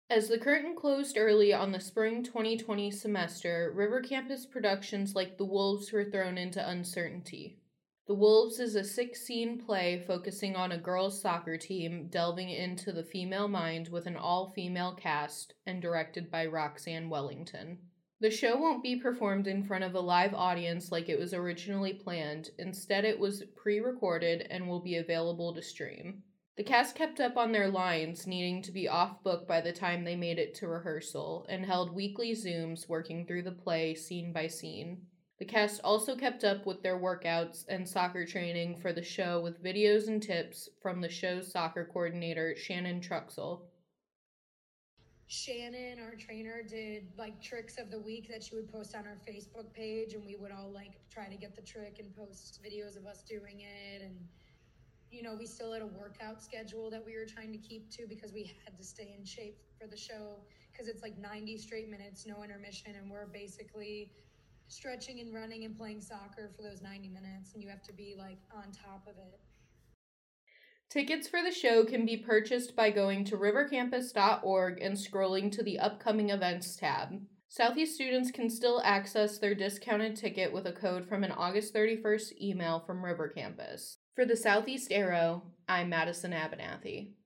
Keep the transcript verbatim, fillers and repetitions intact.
As the curtain closed early on the spring twenty twenty semester, River Campus productions like The Wolves were thrown into uncertainty. The Wolves is a six-scene play focusing on a girls' soccer team delving into the female mind with an all-female cast and directed by Roxanne Wellington. The show won't be performed in front of a live audience like it was originally planned. Instead, it was pre-recorded and will be available to stream. The cast kept up on their lines, needing to be off book by the time they made it to rehearsal, and held weekly Zooms working through the play scene by scene. The cast also kept up with their workouts and soccer training for the show with videos and tips from the show's soccer coordinator, Shannon Truxell. Shannon, our trainer, did like tricks of the week that she would post on our Facebook page, and we would all like try to get the trick and post videos of us doing it. And you know, we still had a workout schedule that we were trying to keep to because we had to stay in shape for the show, because it's like ninety straight minutes, no intermission, and we're basically stretching and running and playing soccer for those ninety minutes, and you have to be like on top of it. Tickets for the show can be purchased by going to river campus dot org and scrolling to the upcoming events tab. Southeast students can still access their discounted ticket with a code from an August thirty-first email from River Campus. For the Southeast Arrow, I'm Madison Abernathy.